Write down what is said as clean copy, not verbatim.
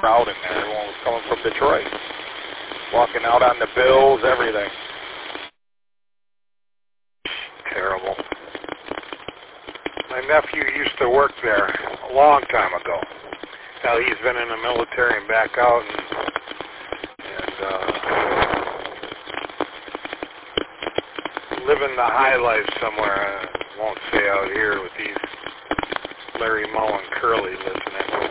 crowd in there. Everyone was coming from Detroit, walking out on the bills, everything. Terrible. My nephew used to work there a long time ago. Now he's been in the military and back out, and living the high life somewhere. I won't say out here with these Larry Moe and Curly listening.